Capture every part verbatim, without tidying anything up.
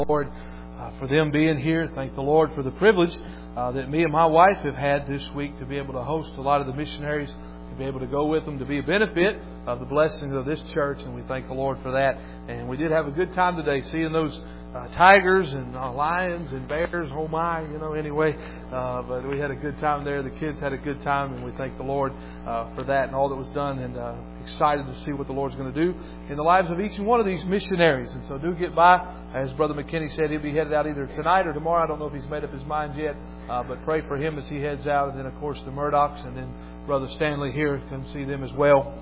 the Lord uh, for them being here. Thank the Lord for the privilege uh, that me and my wife have had this week to be able to host a lot of the missionaries, to be able to go with them, to be a benefit of the blessings of this church. And we thank the Lord for that. And we did have a good time today seeing those Uh, tigers and uh, lions and bears. Oh my, you know, anyway. Uh, but we had a good time there. The kids had a good time, and we thank the Lord uh, for that and all that was done, and uh, excited to see what the Lord's going to do in the lives of each and one of these missionaries. And so do get by. As Brother McKinney said, he'll be headed out either tonight or tomorrow. I don't know if he's made up his mind yet, uh, but pray for him as he heads out. And then, of course, the Murdochs, and then Brother Stanley here, come see them as well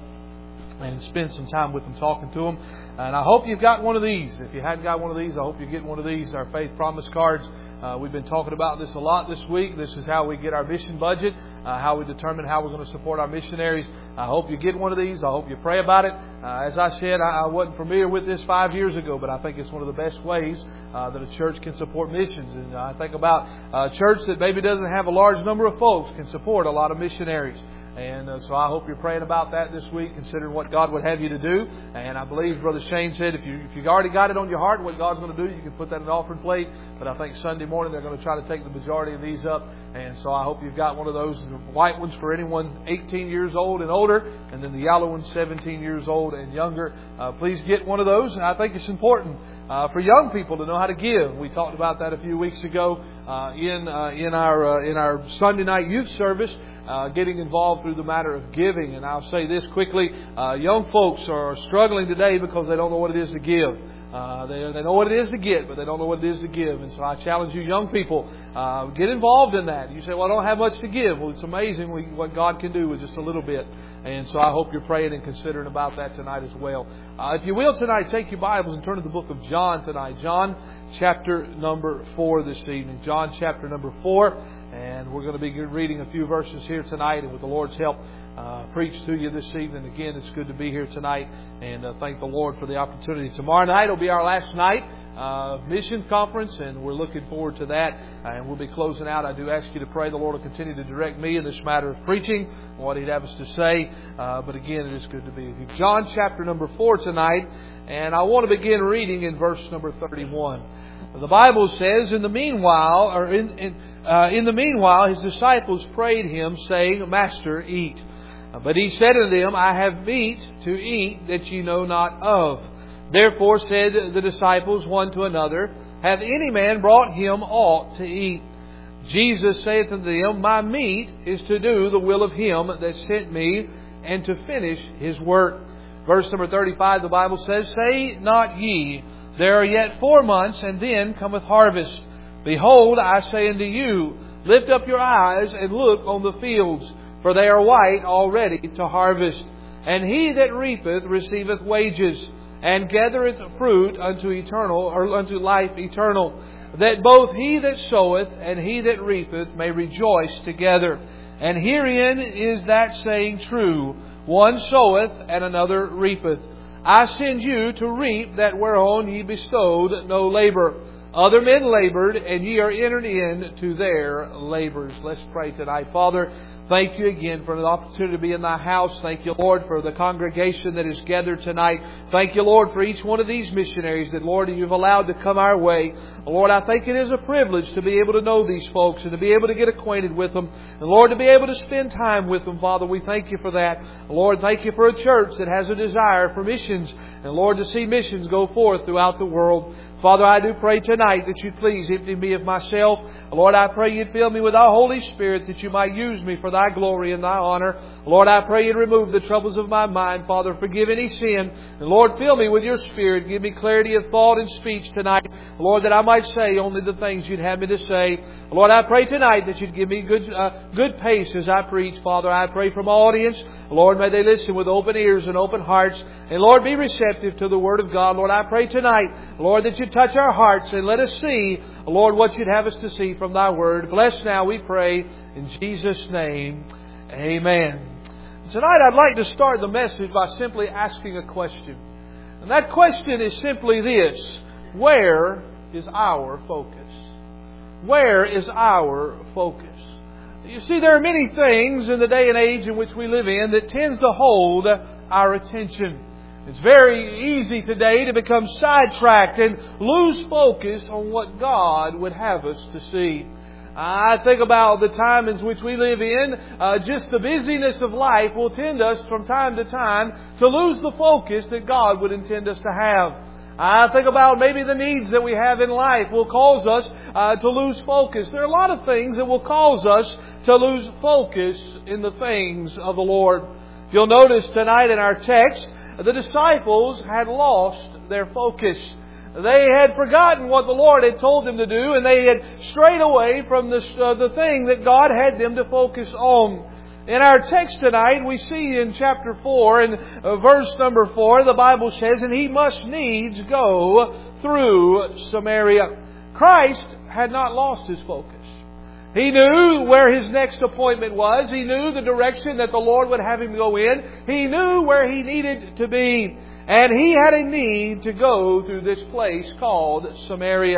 and spend some time with them, talking to them. And I hope you've got one of these. If you hadn't got one of these, I hope you get one of these, our Faith Promise cards. Uh, we've been talking about this a lot this week. This is how we get our mission budget, uh, how we determine how we're going to support our missionaries. I hope you get one of these. I hope you pray about it. Uh, as I said, I, I wasn't familiar with this five years ago, but I think it's one of the best ways uh, that a church can support missions. And I think about a church that maybe doesn't have a large number of folks can support a lot of missionaries. And uh, so I hope you're praying about that this week, considering what God would have you to do. And I believe Brother Shane said if you if you already got it on your heart what God's going to do, you can put that in an offering plate. But I think Sunday morning they're going to try to take the majority of these up. And so I hope you've got one of those, the white ones for anyone eighteen years old and older, and then the yellow ones seventeen years old and younger. Uh, please get one of those. And I think it's important uh, for young people to know how to give. We talked about that a few weeks ago uh, in uh, in our uh, in our Sunday night youth service. Uh, getting involved through the matter of giving. And I'll say this quickly. Uh, young folks are struggling today because they don't know what it is to give. Uh, they, they know what it is to get, but they don't know what it is to give. And so I challenge you young people, uh, get involved in that. You say, well, I don't have much to give. Well, it's amazing what God can do with just a little bit. And so I hope you're praying and considering about that tonight as well. Uh, if you will tonight, take your Bibles and turn to the book of John tonight. John chapter number four this evening. John chapter number four. And we're going to be reading a few verses here tonight, and with the Lord's help, uh, preach to you this evening. Again, it's good to be here tonight, and uh, thank the Lord for the opportunity. Tomorrow night will be our last night of uh, mission conference, and we're looking forward to that. And we'll be closing out. I do ask you to pray the Lord will continue to direct me in this matter of preaching, what He'd have us to say. Uh, but again, it is good to be with you. John chapter number four tonight, and I want to begin reading in verse number thirty-one. The Bible says, in the meanwhile, or in in, uh, in the meanwhile, His disciples prayed Him, saying, Master, eat. But He said unto them, I have meat to eat that ye know not of. Therefore said the disciples one to another, Hath any man brought Him aught to eat? Jesus saith unto them, My meat is to do the will of Him that sent me, and to finish His work. Verse number thirty-five, the Bible says, Say not ye, There are yet four months, and then cometh harvest. Behold, I say unto you, lift up your eyes and look on the fields, for they are white already to harvest. And he that reapeth receiveth wages, and gathereth fruit unto eternal, or unto life eternal, that both he that soweth and he that reapeth may rejoice together. And herein is that saying true, one soweth and another reapeth. I send you to reap that whereon ye bestowed no labour. Other men laboured, and ye are entered into their labours. Let's pray tonight. Father, thank you again for the opportunity to be in Thy house. Thank you, Lord, for the congregation that is gathered tonight. Thank you, Lord, for each one of these missionaries that, Lord, You've allowed to come our way. Lord, I think it is a privilege to be able to know these folks and to be able to get acquainted with them. And, Lord, to be able to spend time with them, Father, we thank You for that. Lord, thank You for a church that has a desire for missions. And, Lord, to see missions go forth throughout the world. Father, I do pray tonight that You'd please empty me of myself. Lord, I pray You'd fill me with Thy Holy Spirit, that You might use me for Thy glory and Thy honor. Lord, I pray You'd remove the troubles of my mind. Father, forgive any sin. And Lord, fill me with Your Spirit. Give me clarity of thought and speech tonight. Lord, that I might say only the things You'd have me to say. Lord, I pray tonight that You'd give me good uh, good pace as I preach. Father, I pray from audience. Lord, may they listen with open ears and open hearts. And Lord, be receptive to the Word of God. Lord, I pray tonight, Lord, that You'd touch our hearts and let us see, Lord, what You'd have us to see from Thy Word. Bless now, we pray, in Jesus' name. Amen. Tonight I'd like to start the message by simply asking a question. And that question is simply this: where is our focus? Where is our focus? You see, there are many things in the day and age in which we live in that tends to hold our attention. It's very easy today to become sidetracked and lose focus on what God would have us to see. I think about the time in which we live in. Uh, just the busyness of life will tend us from time to time to lose the focus that God would intend us to have. I think about maybe the needs that we have in life will cause us uh, to lose focus. There are a lot of things that will cause us to lose focus in the things of the Lord. You'll notice tonight in our text, the disciples had lost their focus. They had forgotten what the Lord had told them to do, and they had strayed away from the, uh, the thing that God had them to focus on. In our text tonight, we see in chapter four, in uh, verse number four, the Bible says, "And he must needs go through Samaria." Christ had not lost his focus. He knew where his next appointment was. He knew the direction that the Lord would have him go in. He knew where he needed to be. And he had a need to go through this place called Samaria.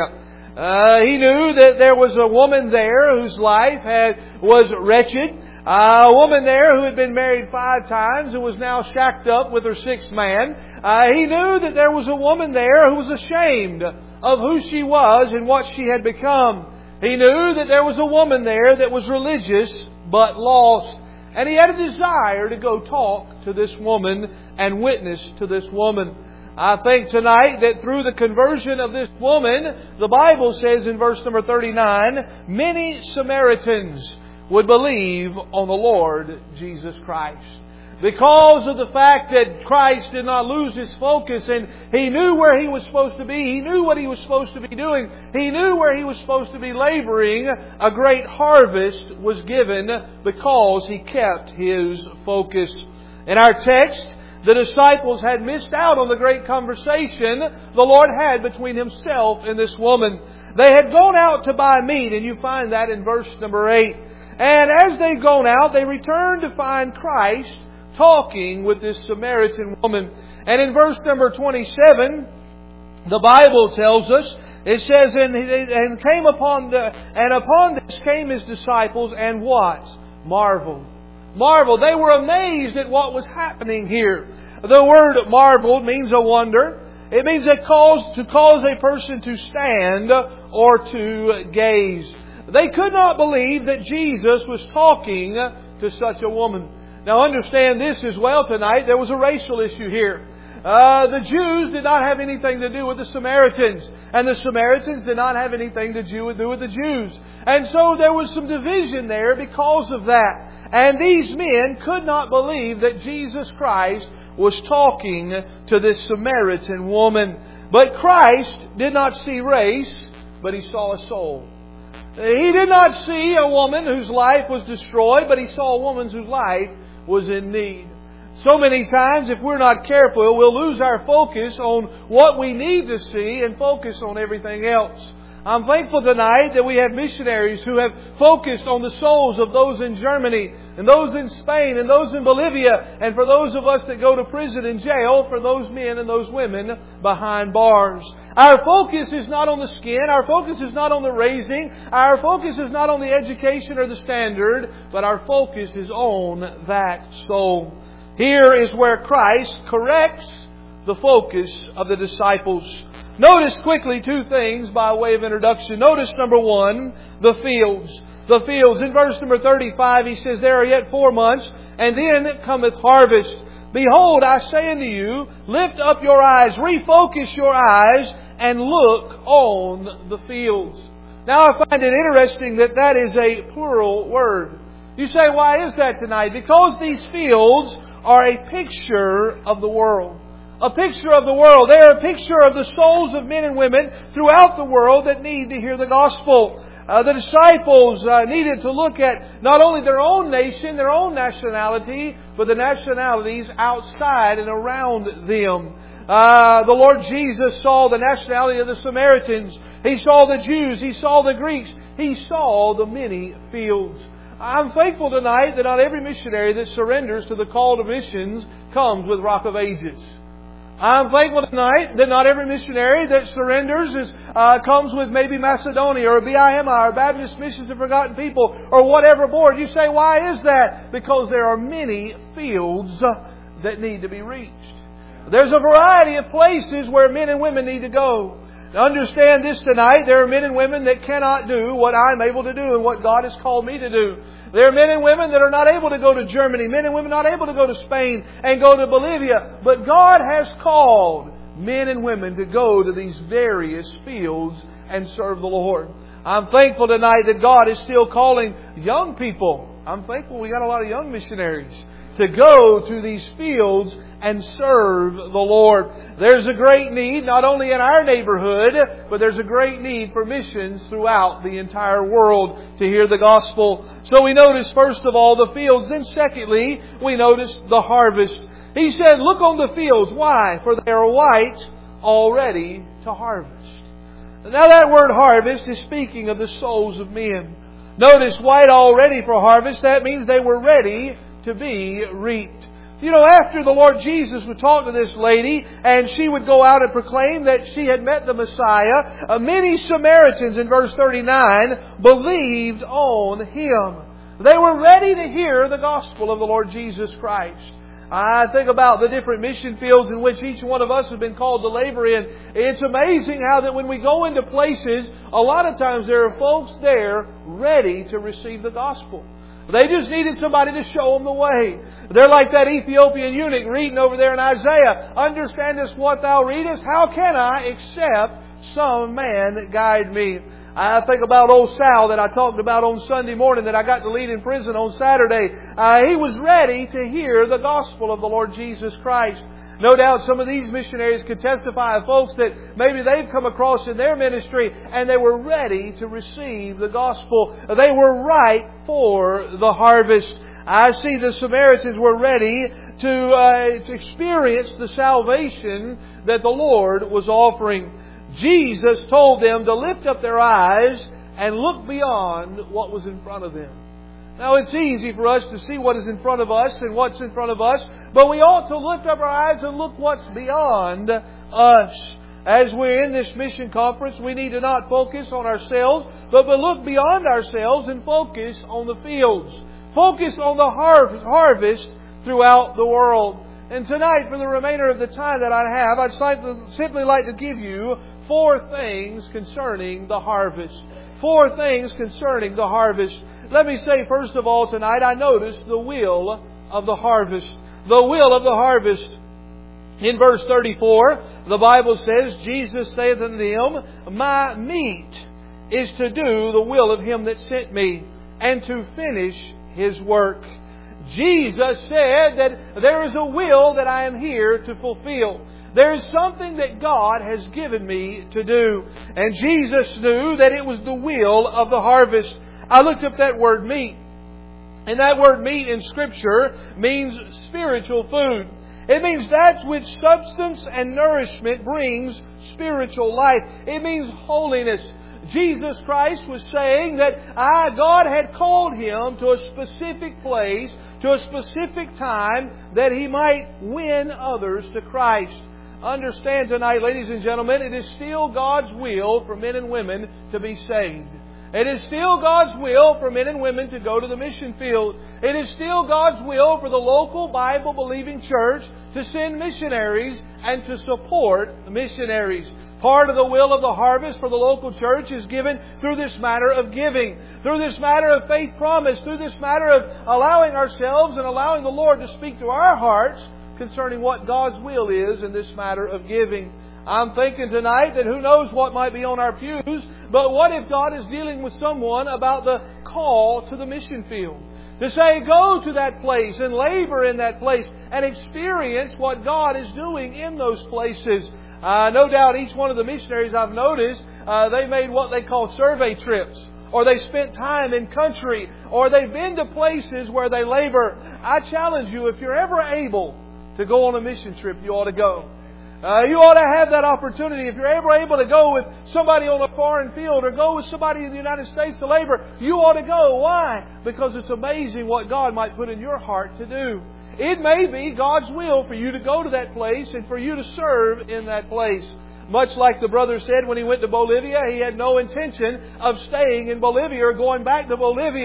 Uh, he knew that there was a woman there whose life had was wretched. Uh, a woman there who had been married five times and was now shacked up with her sixth man. Uh, he knew that there was a woman there who was ashamed of who she was and what she had become. He knew that there was a woman there that was religious but lost. And he had a desire to go talk to this woman and witness to this woman. I think tonight that through the conversion of this woman, the Bible says in verse number thirty-nine, many Samaritans would believe on the Lord Jesus Christ. Because of the fact that Christ did not lose his focus and He knew where He was supposed to be. He knew what He was supposed to be doing. He knew where He was supposed to be laboring. A great harvest was given because He kept His focus. In our text, the disciples had missed out on the great conversation the Lord had between Himself and this woman. They had gone out to buy meat, and you find that in verse number eight. And as they'd gone out, they returned to find Christ talking with this Samaritan woman. And in verse number twenty-seven, the Bible tells us, it says, and, and came upon the and upon this came His disciples and what? Marveled. Marveled. They were amazed at what was happening here. The word marveled means a wonder. It means a cause to cause a person to stand or to gaze. They could not believe that Jesus was talking to such a woman. Now understand this as well tonight. There was a racial issue here. Uh, the Jews did not have anything to do with the Samaritans. And the Samaritans did not have anything to do with the Jews. And so there was some division there because of that. And these men could not believe that Jesus Christ was talking to this Samaritan woman. But Christ did not see race, but He saw a soul. He did not see a woman whose life was destroyed, but He saw a woman whose life was in need. So many times, if we're not careful, we'll lose our focus on what we need to see and focus on everything else. I'm thankful tonight that we have missionaries who have focused on the souls of those in Germany and those in Spain and those in Bolivia, and for those of us that go to prison and jail, for those men and those women behind bars. Our focus is not on the skin. Our focus is not on the raising. Our focus is not on the education or the standard, but our focus is on that soul. Here is where Christ corrects the focus of the disciples. Notice quickly two things by way of introduction. Notice number one, the fields. The fields. In verse number thirty-five, He says, "There are yet four months, and then cometh harvest. Behold, I say unto you, lift up your eyes, refocus your eyes, and look on the fields." Now I find it interesting that that is a plural word. You say, why is that tonight? Because these fields are a picture of the world. A picture of the world. They are a picture of the souls of men and women throughout the world that need to hear the gospel. Uh, the disciples uh, needed to look at not only their own nation, their own nationality, but the nationalities outside and around them. Uh, the Lord Jesus saw the nationality of the Samaritans. He saw the Jews. He saw the Greeks. He saw the many fields. I'm thankful tonight that not every missionary that surrenders to the call to missions comes with Rock of Ages. I'm thankful tonight that not every missionary that surrenders is, uh, comes with maybe Macedonia or B I M I or Baptist Missions of Forgotten People or whatever board. You say, why is that? Because there are many fields that need to be reached. There's a variety of places where men and women need to go. To understand this tonight, there are men and women that cannot do what I'm able to do and what God has called me to do. There are men and women that are not able to go to Germany, men and women not able to go to Spain and go to Bolivia. But God has called men and women to go to these various fields and serve the Lord. I'm thankful tonight that God is still calling young people. I'm thankful we got a lot of young missionaries to go to these fields and serve the Lord. There's a great need, not only in our neighborhood, but there's a great need for missions throughout the entire world to hear the gospel. So we notice, first of all, the fields. Then secondly, we notice the harvest. He said, look on the fields. Why? For they are white, already to harvest. Now that word harvest is speaking of the souls of men. Notice, white already for harvest. That means they were ready to be reaped. You know, after the Lord Jesus would talk to this lady and she would go out and proclaim that she had met the Messiah, uh, many Samaritans in verse thirty-nine believed on Him. They were ready to hear the gospel of the Lord Jesus Christ. I think about the different mission fields in which each one of us has been called to labor in. It's amazing how that when we go into places, a lot of times there are folks there ready to receive the gospel. They just needed somebody to show them the way. They're like that Ethiopian eunuch reading over there in Isaiah. Understandest what thou readest? How can I except some man guide me? I think about old Sal that I talked about on Sunday morning that I got to lead in prison on Saturday. Uh, he was ready to hear the gospel of the Lord Jesus Christ. No doubt some of these missionaries could testify of folks that maybe they've come across in their ministry and they were ready to receive the gospel. They were ripe for the harvest. I see the Samaritans were ready to, uh, to experience the salvation that the Lord was offering. Jesus told them to lift up their eyes and look beyond what was in front of them. Now, it's easy for us to see what is in front of us and what's in front of us, but we ought to lift up our eyes and look what's beyond us. As we're in this mission conference, we need to not focus on ourselves, but to look beyond ourselves and focus on the fields. Focus on the harvest throughout the world. And tonight, for the remainder of the time that I have, I'd simply like to give you four things concerning the harvest. Four things concerning the harvest. Let me say, first of all, tonight, I noticed the will of the harvest. The will of the harvest. In verse thirty-four, the Bible says, Jesus saith unto them, my meat is to do the will of Him that sent me, and to finish His work. Jesus said that there is a will that I am here to fulfill. There is something that God has given me to do. And Jesus knew that it was the will of the harvest. I looked up that word meat. And that word meat in Scripture means spiritual food. It means that which substance and nourishment brings spiritual life. It means holiness. Jesus Christ was saying that I, God had called Him to a specific place, to a specific time, that He might win others to Christ. Understand tonight, ladies and gentlemen, it is still God's will for men and women to be saved. It is still God's will for men and women to go to the mission field. It is still God's will for the local Bible-believing church to send missionaries and to support missionaries. Part of the will of the harvest for the local church is given through this matter of giving, through this matter of faith promise, through this matter of allowing ourselves and allowing the Lord to speak to our hearts concerning what God's will is in this matter of giving. I'm thinking tonight that who knows what might be on our pews, but what if God is dealing with someone about the call to the mission field? To say, go to that place and labor in that place and experience what God is doing in those places. Uh, no doubt each one of the missionaries I've noticed, uh, they made what they call survey trips. Or they spent time in country. Or they've been to places where they labor. I challenge you, if you're ever able to go on a mission trip, you ought to go. Uh, you ought to have that opportunity. If you're ever able to go with somebody on a foreign field or go with somebody in the United States to labor, you ought to go. Why? Because it's amazing what God might put in your heart to do. It may be God's will for you to go to that place and for you to serve in that place. Much like the brother said when he went to Bolivia, he had no intention of staying in Bolivia or going back to Bolivia.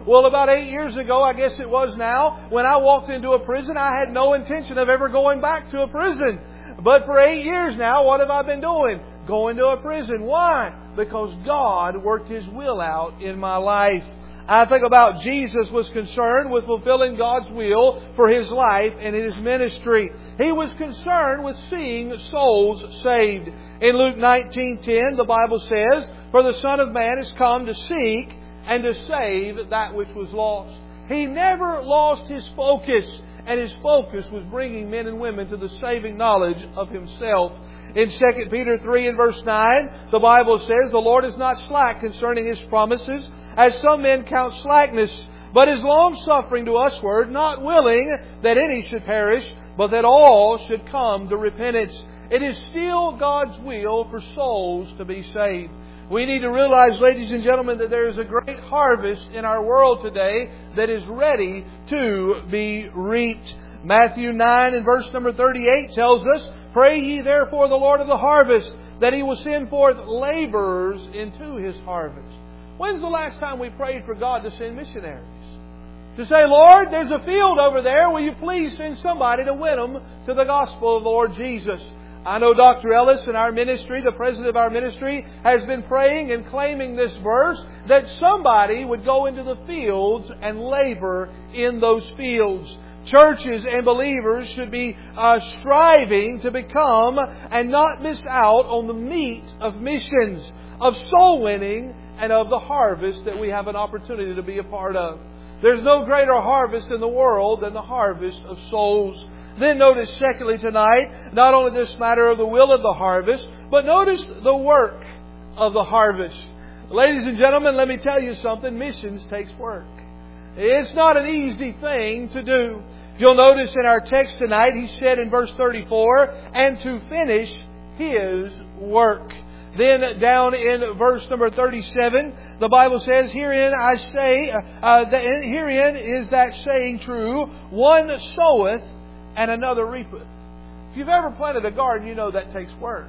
Well, about eight years ago, I guess it was now, when I walked into a prison, I had no intention of ever going back to a prison. But for eight years now, what have I been doing? Going to a prison. Why? Because God worked His will out in my life. I think about Jesus was concerned with fulfilling God's will for His life and in His ministry. He was concerned with seeing souls saved. In Luke nineteen ten, the Bible says, "For the Son of Man is come to seek and to save that which was lost." He never lost His focus, and His focus was bringing men and women to the saving knowledge of Himself. In Second Peter three and verse nine, the Bible says, "The Lord is not slack concerning His promises, as some men count slackness, but is long-suffering to usward, not willing that any should perish, but that all should come to repentance." It is still God's will for souls to be saved. We need to realize, ladies and gentlemen, that there is a great harvest in our world today that is ready to be reaped. Matthew nine and verse number thirty-eight tells us, "Pray ye therefore the Lord of the harvest, that He will send forth laborers into His harvest." When's the last time we prayed for God to send missionaries? To say, "Lord, there's a field over there. Will you please send somebody to win them to the gospel of the Lord Jesus?" I know Doctor Ellis in our ministry, the president of our ministry, has been praying and claiming this verse, that somebody would go into the fields and labor in those fields. Churches and believers should be uh, striving to become and not miss out on the meat of missions, of soul winning, and of the harvest that we have an opportunity to be a part of. There's no greater harvest in the world than the harvest of souls. Then notice secondly tonight, not only this matter of the will of the harvest, but notice the work of the harvest. Ladies and gentlemen, let me tell you something. Missions takes work. It's not an easy thing to do. You'll notice in our text tonight, He said in verse thirty-four, "and to finish His work." Then down in verse number thirty-seven, the Bible says, "Herein I say, uh, that herein is that saying true, one soweth and another reapeth." If you've ever planted a garden, you know that takes work.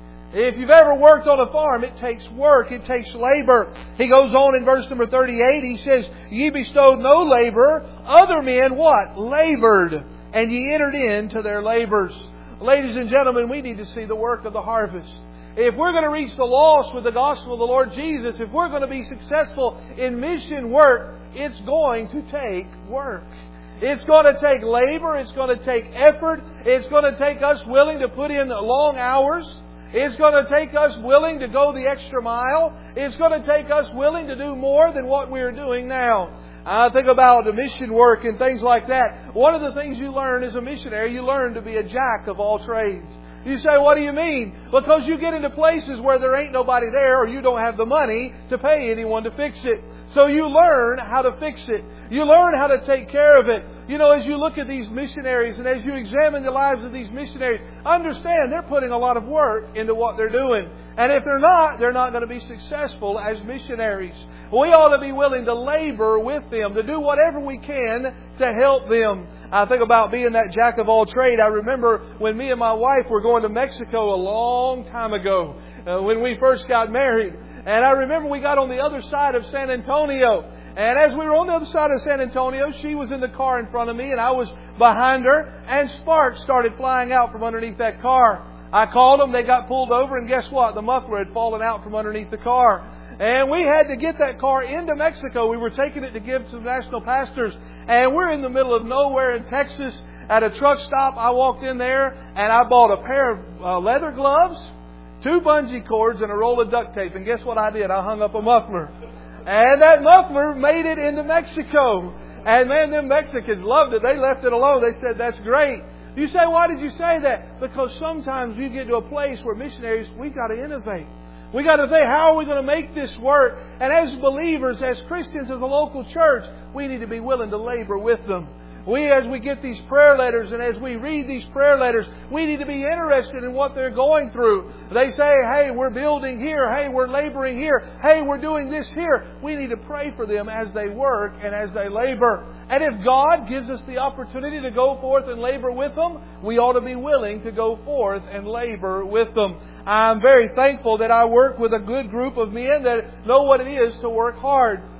If you've ever worked on a farm, it takes work. It takes labor. He goes on in verse number thirty-eight. He says, "Ye bestowed no labor. Other men," what? "Labored. And ye entered into their labors." Ladies and gentlemen, we need to see the work of the harvest. If we're going to reach the lost with the gospel of the Lord Jesus, if we're going to be successful in mission work, it's going to take work. It's going to take labor. It's going to take effort. It's going to take us willing to put in long hours. It's going to take us willing to go the extra mile. It's going to take us willing to do more than what we're doing now. I think about the mission work and things like that. One of the things you learn as a missionary, you learn to be a jack of all trades. You say, "What do you mean?" Because you get into places where there ain't nobody there, or you don't have the money to pay anyone to fix it. So you learn how to fix it. You learn how to take care of it. You know, as you look at these missionaries and as you examine the lives of these missionaries, understand they're putting a lot of work into what they're doing. And if they're not, they're not going to be successful as missionaries. We ought to be willing to labor with them, to do whatever we can to help them. I think about being that jack of all trade. I remember when me and my wife were going to Mexico a long time ago, uh, when we first got married. And I remember we got on the other side of San Antonio. And as we were on the other side of San Antonio, she was in the car in front of me and I was behind her. And sparks started flying out from underneath that car. I called them. They got pulled over. And guess what? The muffler had fallen out from underneath the car. And we had to get that car into Mexico. We were taking it to give to the national pastors. And we're in the middle of nowhere in Texas at a truck stop. I walked in there and I bought a pair of uh, leather gloves, two bungee cords, and a roll of duct tape. And guess what I did? I hung up a muffler. And that muffler made it into Mexico. And man, them Mexicans loved it. They left it alone. They said, "That's great." You say, "Why did you say that?" Because sometimes we get to a place where missionaries, we've got to innovate. We got to think, how are we going to make this work? And as believers, as Christians of the local church, we need to be willing to labor with them. We, as we get these prayer letters and as we read these prayer letters, we need to be interested in what they're going through. They say, "Hey, we're building here. Hey, we're laboring here. Hey, we're doing this here." We need to pray for them as they work and as they labor. And if God gives us the opportunity to go forth and labor with them, we ought to be willing to go forth and labor with them. I'm very thankful that I work with a good group of men that know what it is to work hard.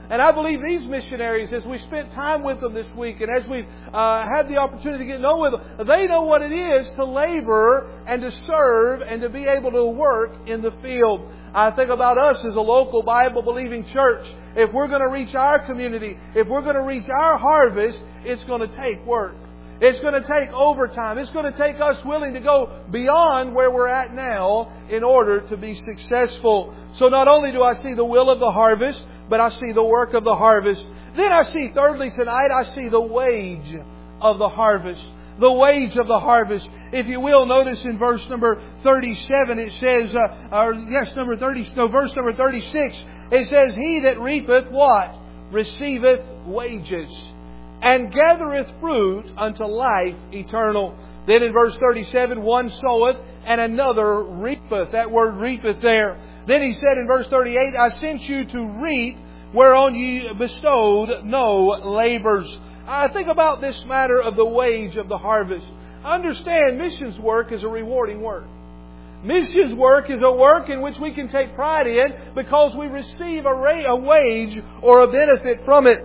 And I believe these missionaries, as we spent time with them this week and as we've uh, had the opportunity to get to know with them, they know what it is to labor and to serve and to be able to work in the field. I think about us as a local Bible-believing church. If we're going to reach our community, if we're going to reach our harvest, it's going to take work. It's going to take overtime. It's going to take us willing to go beyond where we're at now in order to be successful. So not only do I see the will of the harvest, but I see the work of the harvest. Then I see, thirdly tonight, I see the wage of the harvest. The wage of the harvest. If you will, notice in verse number thirty-seven, it says, uh, or yes, number thirty, no, verse number thirty-six, it says, He that reapeth what? Receiveth wages, and gathereth fruit unto life eternal. Then in verse thirty-seven, one soweth and another reapeth. That word reapeth there. Then he said in verse thirty-eight, I sent you to reap whereon ye bestowed no labors. I think about this matter of the wage of the harvest. Understand, missions work is a rewarding work. Missions work is a work in which we can take pride in because we receive a, ra- a wage or a benefit from it.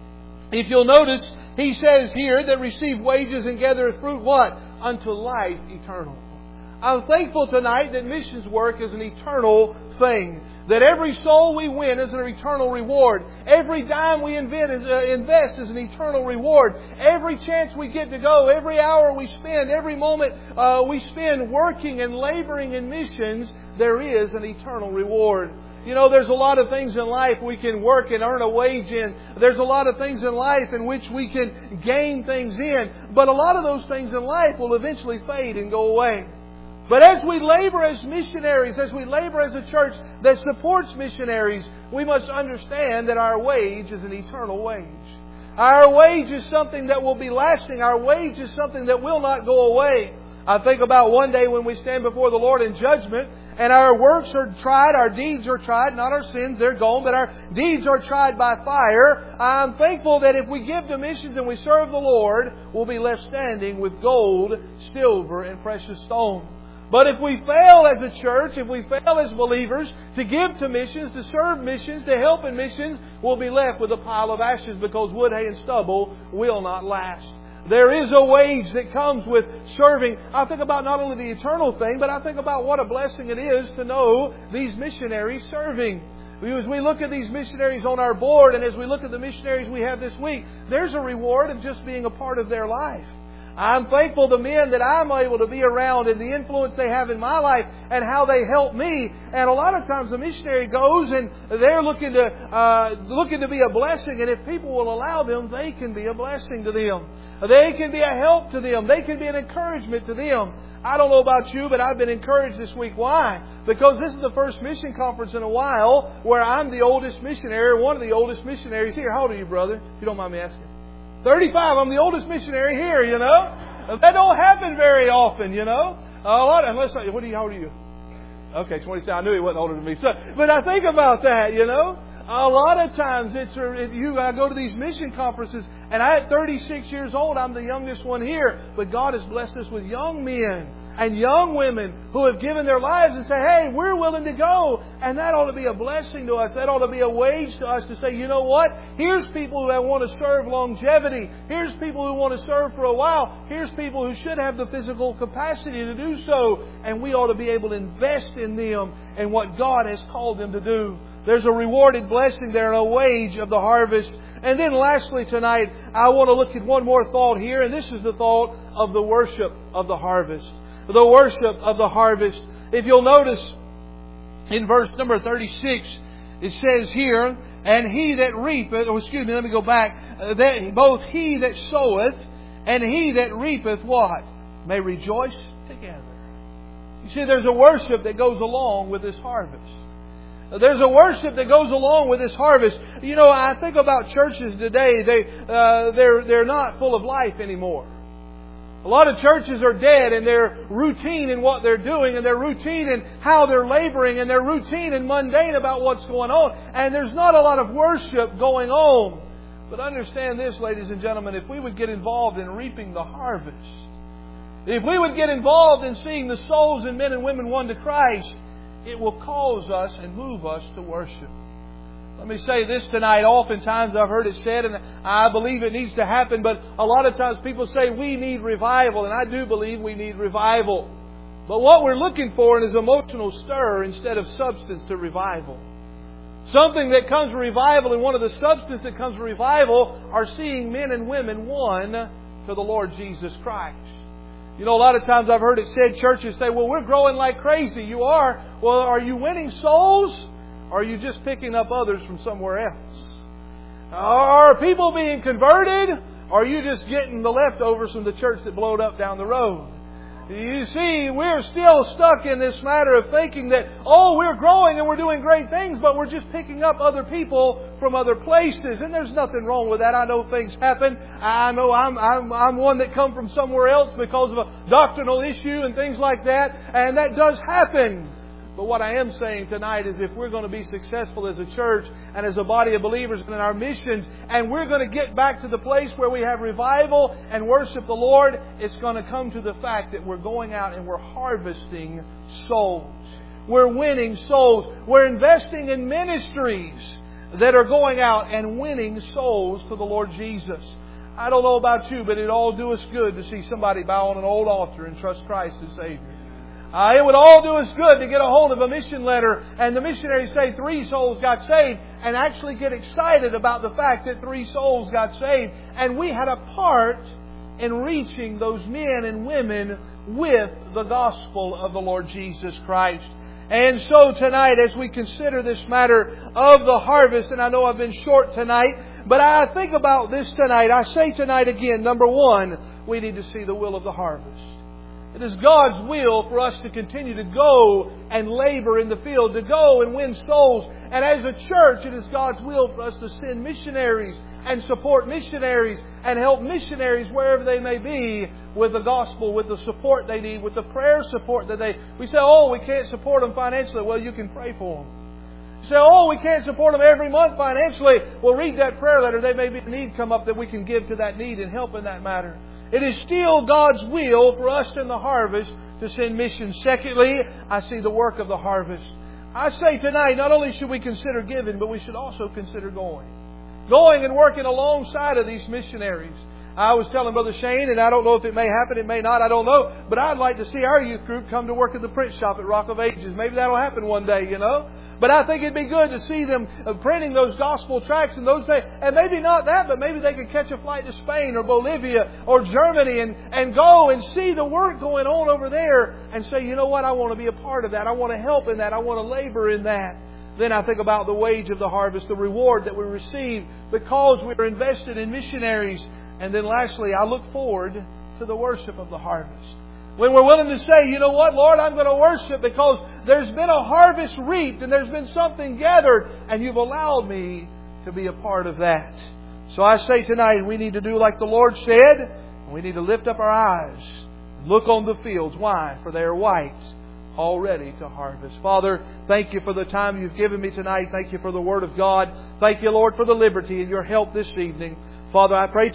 If you'll notice, he says here that receive wages and gather fruit, what? Unto life eternal. I'm thankful tonight that missions work is an eternal thing. That every soul we win is an eternal reward. Every dime we invest is, uh, invest is an eternal reward. Every chance we get to go, every hour we spend, every moment uh, we spend working and laboring in missions, there is an eternal reward. You know, there's a lot of things in life we can work and earn a wage in. There's a lot of things in life in which we can gain things in. But a lot of those things in life will eventually fade and go away. But as we labor as missionaries, as we labor as a church that supports missionaries, we must understand that our wage is an eternal wage. Our wage is something that will be lasting. Our wage is something that will not go away. I think about one day when we stand before the Lord in judgment and our works are tried, our deeds are tried, not our sins, they're gone, but our deeds are tried by fire. I'm thankful that if we give to missions and we serve the Lord, we'll be left standing with gold, silver, and precious stone. But if we fail as a church, if we fail as believers to give to missions, to serve missions, to help in missions, we'll be left with a pile of ashes because wood, hay, and stubble will not last. There is a wage that comes with serving. I think about not only the eternal thing, but I think about what a blessing it is to know these missionaries serving. As we look at these missionaries on our board and as we look at the missionaries we have this week, there's a reward of just being a part of their life. I'm thankful the men that I'm able to be around and the influence they have in my life and how they help me. And a lot of times the missionary goes and they're looking to uh, looking to be a blessing. And if people will allow them, they can be a blessing to them. They can be a help to them. They can be an encouragement to them. I don't know about you, but I've been encouraged this week. Why? Because this is the first mission conference in a while where I'm the oldest missionary, one of the oldest missionaries here. How old are you, brother? If you don't mind me asking. thirty-five. I'm the oldest missionary here, you know. That don't happen very often, you know. A lot, unless I, what are you, how old are you? Okay, twenty-seven. I knew he wasn't older than me. So, but I think about that, you know. A lot of times it's if you I go to these mission conferences, and I at thirty-six years old, I'm the youngest one here. But God has blessed us with young men and young women who have given their lives and say, hey, we're willing to go. And that ought to be a blessing to us. That ought to be a wage to us to say, you know what? Here's people who want to serve longevity. Here's people who want to serve for a while. Here's people who should have the physical capacity to do so. And we ought to be able to invest in them and what God has called them to do. There's a rewarded blessing there and a wage of the harvest. And then lastly tonight, I want to look at one more thought here. And this is the thought of the worship of the harvest. The worship of the harvest. If you'll notice in verse number thirty-six, it says here, and he that reapeth, or excuse me, let me go back, uh, that both he that soweth and he that reapeth what? May rejoice together. You see, there's a worship that goes along with this harvest. There's a worship that goes along with this harvest. You know, I think about churches today, they, uh, they're, they're not full of life anymore. A lot of churches are dead and they're routine in what they're doing and they're routine in how they're laboring and they're routine and mundane about what's going on. And there's not a lot of worship going on. But understand this, ladies and gentlemen, if we would get involved in reaping the harvest, if we would get involved in seeing the souls and men and women won to Christ, it will cause us and move us to worship. Let me say this tonight. Oftentimes I've heard it said, and I believe it needs to happen, but a lot of times people say we need revival, and I do believe we need revival. But what we're looking for is emotional stir instead of substance to revival. Something that comes to revival, and one of the substance that comes to revival are seeing men and women won to the Lord Jesus Christ. You know, a lot of times I've heard it said, churches say, well, we're growing like crazy. You are. Well, are you winning souls? Or are you just picking up others from somewhere else? Are people being converted? Or are you just getting the leftovers from the church that blowed up down the road? You see, we're still stuck in this matter of thinking that, oh, we're growing and we're doing great things, but we're just picking up other people from other places. And there's nothing wrong with that. I know things happen. I know I'm, I'm, I'm one that come from somewhere else because of a doctrinal issue and things like that. And that does happen. But what I am saying tonight is if we're going to be successful as a church and as a body of believers in our missions, and we're going to get back to the place where we have revival and worship the Lord, it's going to come to the fact that we're going out and we're harvesting souls. We're winning souls. We're investing in ministries that are going out and winning souls to the Lord Jesus. I don't know about you, but it'd all do us good to see somebody bow on an old altar and trust Christ as Savior. Uh, it would all do us good to get a hold of a mission letter and the missionaries say three souls got saved and actually get excited about the fact that three souls got saved. And we had a part in reaching those men and women with the gospel of the Lord Jesus Christ. And so tonight, as we consider this matter of the harvest, and I know I've been short tonight, but I think about this tonight. I say tonight again, number one, we need to see the will of the harvest. It is God's will for us to continue to go and labor in the field, to go and win souls. And as a church, it is God's will for us to send missionaries and support missionaries and help missionaries wherever they may be with the gospel, with the support they need, with the prayer support that they... We say, oh, we can't support them financially. Well, you can pray for them. You say, oh, we can't support them every month financially. Well, read that prayer letter. There may be a need come up that we can give to that need and help in that matter. It is still God's will for us in the harvest to send missions. Secondly, I see the work of the harvest. I say tonight, not only should we consider giving, but we should also consider going. Going and working alongside of these missionaries. I was telling Brother Shane, and I don't know if it may happen, it may not, I don't know, but I'd like to see our youth group come to work at the print shop at Rock of Ages. Maybe that'll happen one day, you know. But I think it'd be good to see them printing those gospel tracts and those things. And maybe not that, but maybe they could catch a flight to Spain or Bolivia or Germany and, and go and see the work going on over there and say, you know what, I want to be a part of that. I want to help in that. I want to labor in that. Then I think about the wage of the harvest, the reward that we receive because we're invested in missionaries. And then lastly, I look forward to the worship of the harvest. When we're willing to say, you know what, Lord, I'm going to worship because there's been a harvest reaped and there's been something gathered and you've allowed me to be a part of that. So I say tonight we need to do like the Lord said. We need to lift up our eyes, look on the fields. Why? For they are white, all ready to harvest. Father, thank you for the time you've given me tonight. Thank you for the Word of God. Thank you, Lord, for the liberty and your help this evening. Father, I pray